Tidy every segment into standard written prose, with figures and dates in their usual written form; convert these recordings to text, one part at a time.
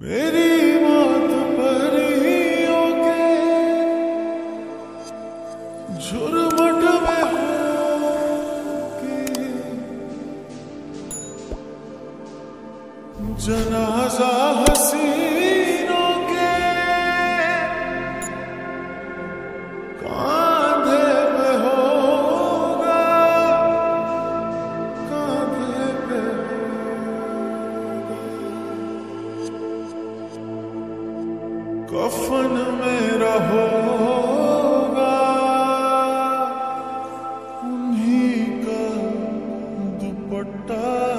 मेरी मौत परियों के झुरमुट में होके जनाजा हसीनों के कांधे पे होगा, कांधे पे कफन मेरा होगा, उन्हीं का दुपट्टा।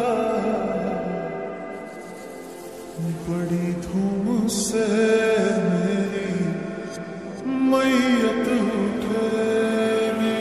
बड़ी धूम से मेरी मैयत उठेगी,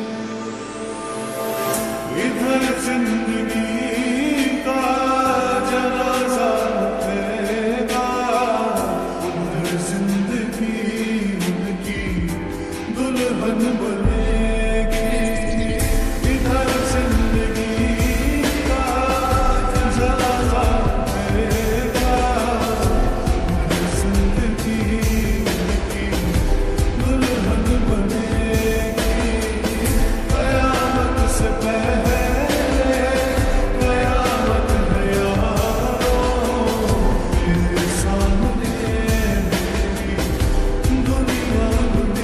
इधर जिंदगी का जनाजा उठेगा, उधर जिंदगी उनकी दुल्हन बनेगी। इधर जिंदगी का जनाजा उठेगा, उधर जिंदगी उनकी दुल्हन बनेगी। कयामत से पहले कयामत है यारों, मेरे सामने मेरी दुनिया बनेगी।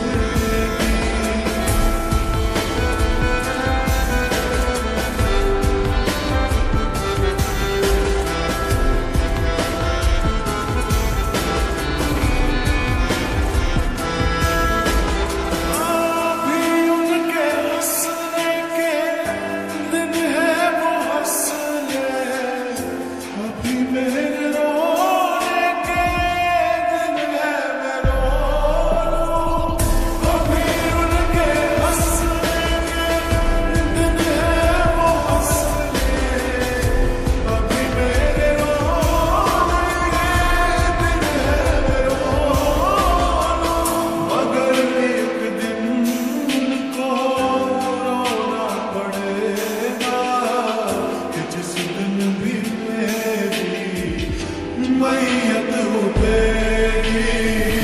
अभी उनके हंसने के दिन है वो हंस ले, अभी मेरे रोने के दिन है मैं रो लूं। अभी उनके हंसने के दिन है वो हंस ले, अभी मेरे रोने के दिन है मैं रो लूं। मगर एक दिन उनको रोना पड़ेगा कि जिस दिन भी मेरी मैयत उठेगी।